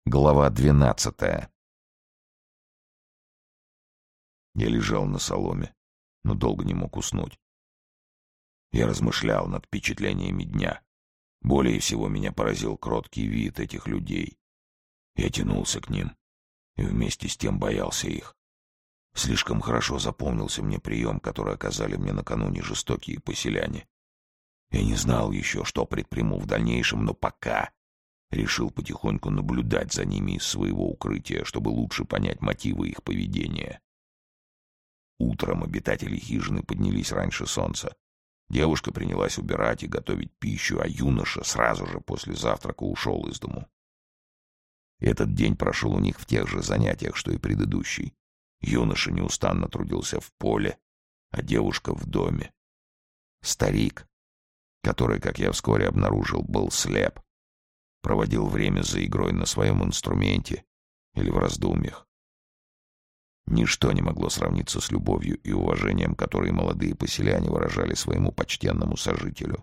Глава 12. Я лежал на соломе, но долго не мог уснуть. Я размышлял над впечатлениями дня. Более всего меня поразил кроткий вид этих людей. Я тянулся к ним и вместе с тем боялся их. Слишком хорошо запомнился мне прием, который оказали мне накануне жестокие поселяне. Я не знал еще, что предприму в дальнейшем, но пока решил потихоньку наблюдать за ними из своего укрытия, чтобы лучше понять мотивы их поведения. Утром обитатели хижины поднялись раньше солнца. Девушка принялась убирать и готовить пищу, а юноша сразу же после завтрака ушел из дому. Этот день прошел у них в тех же занятиях, что и предыдущий. Юноша неустанно трудился в поле, а девушка в доме. Старик, который, как я вскоре обнаружил, был слеп, проводил время за игрой на своем инструменте или в раздумьях. Ничто не могло сравниться с любовью и уважением, которые молодые поселяне выражали своему почтенному сожителю.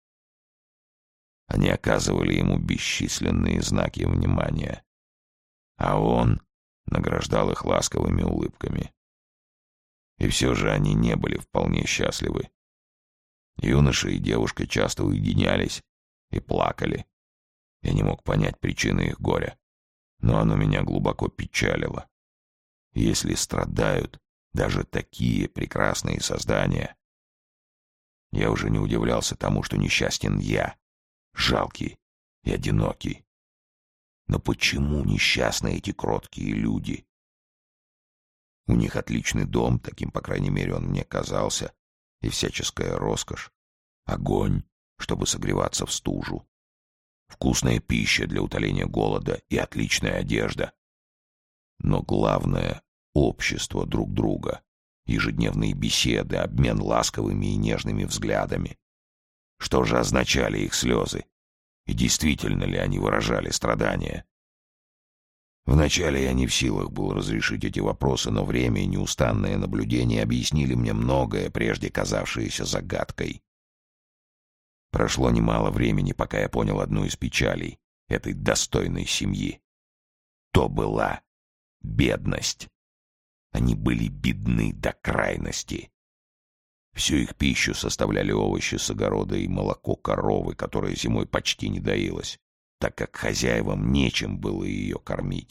Они оказывали ему бесчисленные знаки внимания, а он награждал их ласковыми улыбками. И все же они не были вполне счастливы. Юноша и девушка часто уединялись и плакали. Я не мог понять причины их горя, но оно меня глубоко печалило. Если страдают даже такие прекрасные создания, я уже не удивлялся тому, что несчастен я, жалкий и одинокий. Но почему несчастны эти кроткие люди? У них отличный дом, таким, по крайней мере, он мне казался, и всяческая роскошь, огонь, чтобы согреваться в стужу, вкусная пища для утоления голода и отличная одежда. Но главное — общество друг друга, ежедневные беседы, обмен ласковыми и нежными взглядами. Что же означали их слезы? И действительно ли они выражали страдания? Вначале я не в силах был разрешить эти вопросы, но время и неустанное наблюдение объяснили мне многое, прежде казавшееся загадкой. Прошло немало времени, пока я понял одну из печалей этой достойной семьи. То была бедность. Они были бедны до крайности. Всю их пищу составляли овощи с огорода и молоко коровы, которое зимой почти не доилось, так как хозяевам нечем было ее кормить.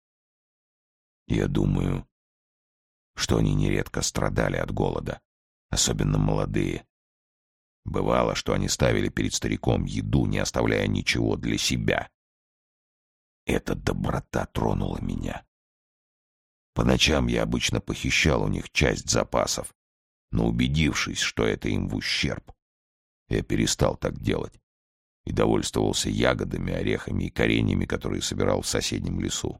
Я думаю, что они нередко страдали от голода, особенно молодые. Бывало, что они ставили перед стариком еду, не оставляя ничего для себя. Эта доброта тронула меня. По ночам я обычно похищал у них часть запасов, но, убедившись, что это им в ущерб, я перестал так делать и довольствовался ягодами, орехами и кореньями, которые собирал в соседнем лесу.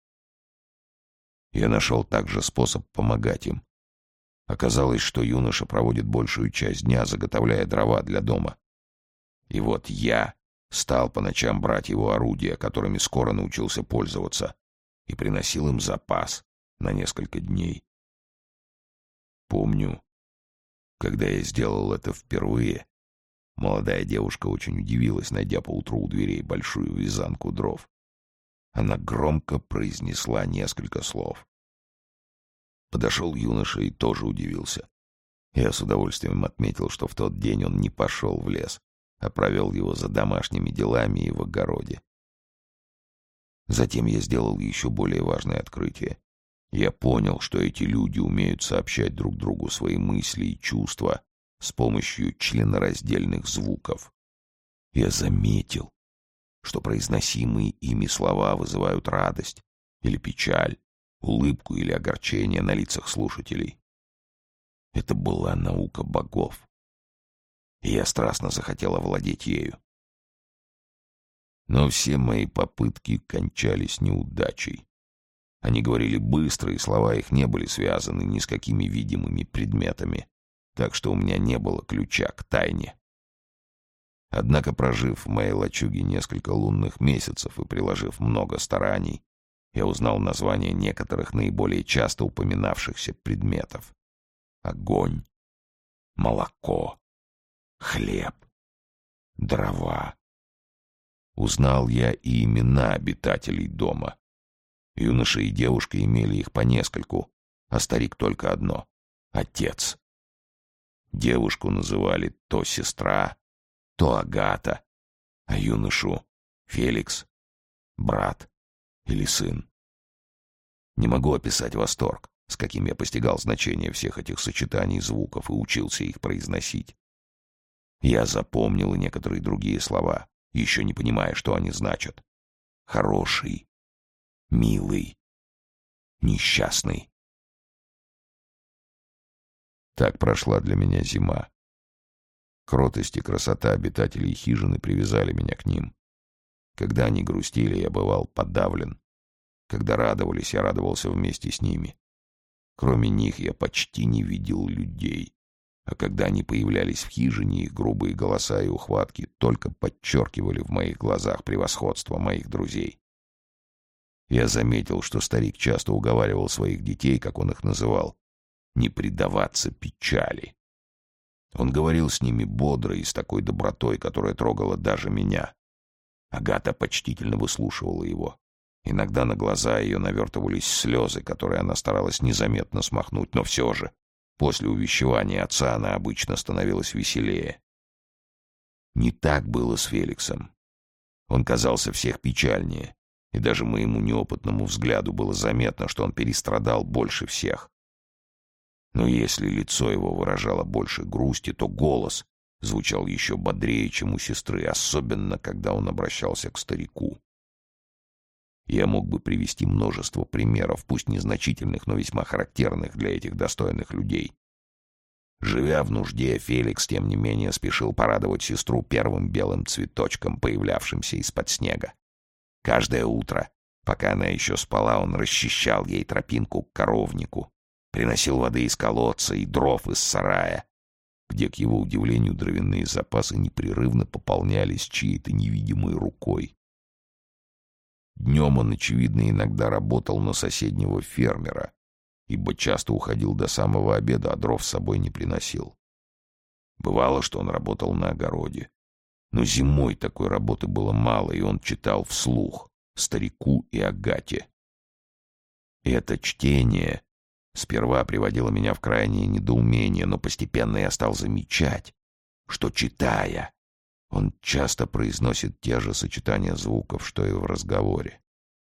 Я нашел также способ помогать им. Оказалось, что юноша проводит большую часть дня, заготовляя дрова для дома. И вот я стал по ночам брать его орудия, которыми скоро научился пользоваться, и приносил им запас на несколько дней. Помню, когда я сделал это впервые, молодая девушка очень удивилась, найдя поутру у дверей большую вязанку дров. Она громко произнесла несколько слов. Подошел юноша и тоже удивился. Я с удовольствием отметил, что в тот день он не пошел в лес, а провел его за домашними делами и в огороде. Затем я сделал еще более важное открытие. Я понял, что эти люди умеют сообщать друг другу свои мысли и чувства с помощью членораздельных звуков. Я заметил, что произносимые ими слова вызывают радость или печаль, улыбку или огорчение на лицах слушателей. Это была наука богов, и я страстно захотел овладеть ею. Но все мои попытки кончались неудачей. Они говорили быстро, и слова их не были связаны ни с какими видимыми предметами, так что у меня не было ключа к тайне. Однако, прожив в моей лачуге несколько лунных месяцев и приложив много стараний, я узнал названия некоторых наиболее часто упоминавшихся предметов: огонь, молоко, хлеб, дрова. Узнал я и имена обитателей дома. Юноша и девушка имели их по нескольку, а старик только одно — отец. Девушку называли то сестра, то Агата, а юношу — Феликс, брат или сын. Не могу описать восторг, с каким я постигал значение всех этих сочетаний звуков и учился их произносить. Я запомнил и некоторые другие слова, еще не понимая, что они значат. Хороший, милый, несчастный. Так прошла для меня зима. Кротость и красота обитателей хижины привязали меня к ним. Когда они грустили, я бывал подавлен. Когда радовались, я радовался вместе с ними. Кроме них я почти не видел людей. А когда они появлялись в хижине, их грубые голоса и ухватки только подчеркивали в моих глазах превосходство моих друзей. Я заметил, что старик часто уговаривал своих детей, как он их называл, не предаваться печали. Он говорил с ними бодро и с такой добротой, которая трогала даже меня. Агата почтительно выслушивала его. Иногда на глаза ее навертывались слезы, которые она старалась незаметно смахнуть, но все же после увещевания отца она обычно становилась веселее. Не так было с Феликсом. Он казался всех печальнее, и даже моему неопытному взгляду было заметно, что он перестрадал больше всех. Но если лицо его выражало больше грусти, то голос звучал еще бодрее, чем у сестры, особенно когда он обращался к старику. Я мог бы привести множество примеров, пусть незначительных, но весьма характерных для этих достойных людей. Живя в нужде, Феликс, тем не менее, спешил порадовать сестру первым белым цветочком, появлявшимся из-под снега. Каждое утро, пока она еще спала, он расчищал ей тропинку к коровнику, приносил воды из колодца и дров из сарая, где, к его удивлению, дровяные запасы непрерывно пополнялись чьей-то невидимой рукой. Днем он, очевидно, иногда работал на соседнего фермера, ибо часто уходил до самого обеда, а дров с собой не приносил. Бывало, что он работал на огороде. Но зимой такой работы было мало, и он читал вслух старику и Агате. Это чтение сперва приводило меня в крайнее недоумение, но постепенно я стал замечать, что, читая, он часто произносит те же сочетания звуков, что и в разговоре.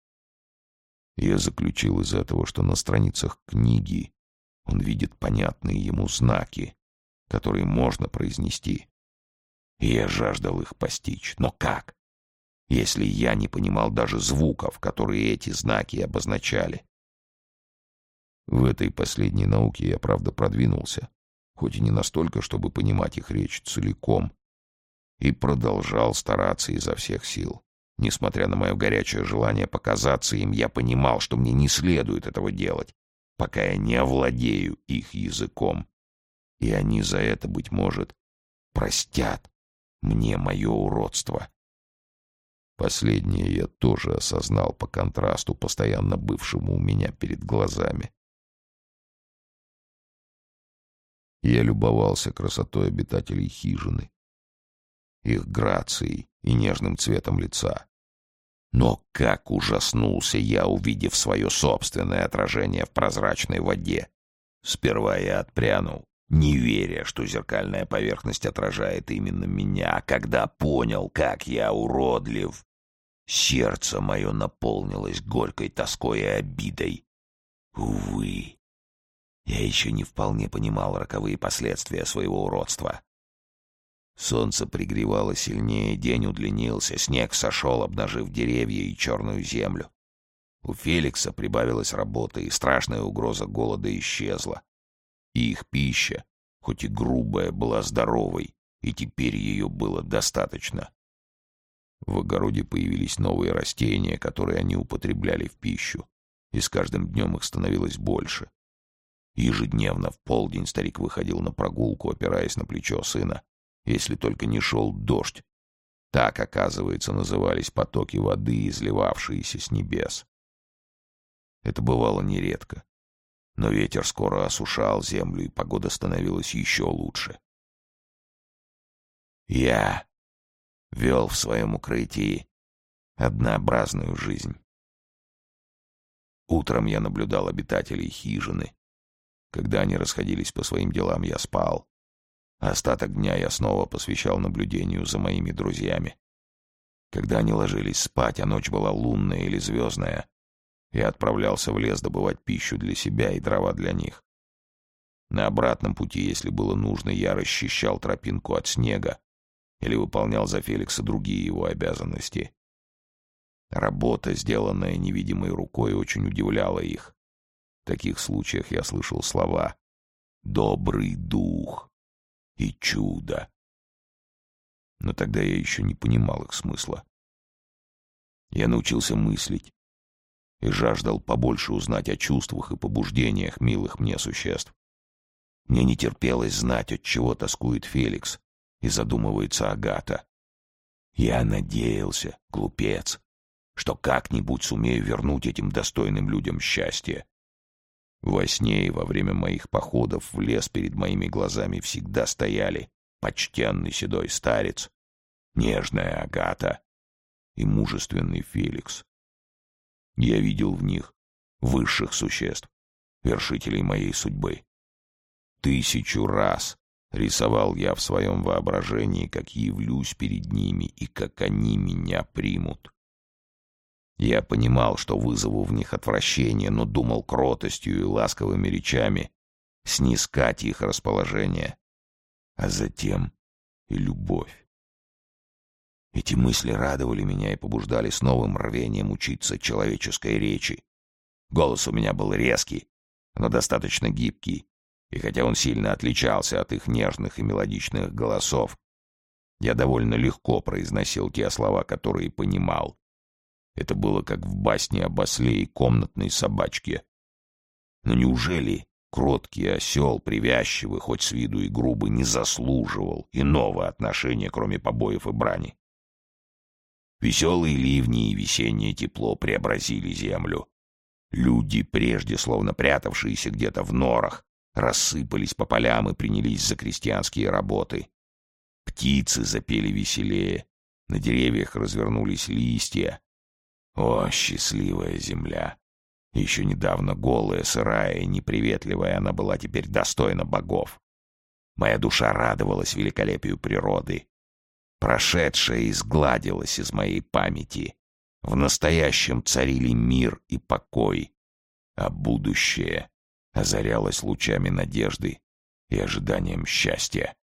Я заключил из этого, что на страницах книги он видит понятные ему знаки, которые можно произнести. И я жаждал их постичь. Но как, если я не понимал даже звуков, которые эти знаки обозначали? В этой последней науке я, правда, продвинулся, хоть и не настолько, чтобы понимать их речь целиком, и продолжал стараться изо всех сил. Несмотря на мое горячее желание показаться им, я понимал, что мне не следует этого делать, пока я не овладею их языком. И они за это, быть может, простят мне мое уродство. Последнее я тоже осознал по контрасту, постоянно бывшему у меня перед глазами. Я любовался красотой обитателей хижины, их грацией и нежным цветом лица. Но как ужаснулся я, увидев свое собственное отражение в прозрачной воде. Сперва я отпрянул, не веря, что зеркальная поверхность отражает именно меня, а когда понял, как я уродлив, сердце мое наполнилось горькой тоской и обидой. Увы, я еще не вполне понимал роковые последствия своего уродства. Солнце пригревало сильнее, день удлинился, снег сошел, обнажив деревья и черную землю. У Феликса прибавилась работа, и страшная угроза голода исчезла. И их пища, хоть и грубая, была здоровой, и теперь ее было достаточно. В огороде появились новые растения, которые они употребляли в пищу, и с каждым днем их становилось больше. Ежедневно в полдень старик выходил на прогулку, опираясь на плечо сына, если только не шел дождь. Так, оказывается, назывались потоки воды, изливавшиеся с небес. Это бывало нередко, но ветер скоро осушал землю, и погода становилась еще лучше. Я вел в своем укрытии однообразную жизнь. Утром я наблюдал обитателей хижины. Когда они расходились по своим делам, я спал. Остаток дня я снова посвящал наблюдению за моими друзьями. Когда они ложились спать, а ночь была лунная или звездная, я отправлялся в лес добывать пищу для себя и дрова для них. На обратном пути, если было нужно, я расчищал тропинку от снега или выполнял за Феликса другие его обязанности. Работа, сделанная невидимой рукой, очень удивляла их. В таких случаях я слышал слова «добрый дух» и «чудо». Но тогда я еще не понимал их смысла. Я научился мыслить и жаждал побольше узнать о чувствах и побуждениях милых мне существ. Мне не терпелось знать, от чего тоскует Феликс и задумывается Агата. Я надеялся, глупец, что как-нибудь сумею вернуть этим достойным людям счастье. Во сне и во время моих походов в лес перед моими глазами всегда стояли почтенный седой старец, нежная Агата и мужественный Феликс. Я видел в них высших существ, вершителей моей судьбы. 1000 раз рисовал я в своем воображении, как явлюсь перед ними и как они меня примут. Я понимал, что вызову в них отвращение, но думал кротостью и ласковыми речами снискать их расположение, а затем и любовь. Эти мысли радовали меня и побуждали с новым рвением учиться человеческой речи. Голос у меня был резкий, но достаточно гибкий, и хотя он сильно отличался от их нежных и мелодичных голосов, я довольно легко произносил те слова, которые понимал. Это было как в басне об осле и комнатной собачке. Но неужели кроткий осел, привязчивый, хоть с виду и грубый, не заслуживал иного отношения, кроме побоев и брани? Веселые ливни и весеннее тепло преобразили землю. Люди, прежде словно прятавшиеся где-то в норах, рассыпались по полям и принялись за крестьянские работы. Птицы запели веселее, на деревьях развернулись листья. О, счастливая земля! Еще недавно голая, сырая и неприветливая, она была теперь достойна богов. Моя душа радовалась великолепию природы. Прошедшее изгладилось из моей памяти. В настоящем царили мир и покой, а будущее озарялось лучами надежды и ожиданием счастья.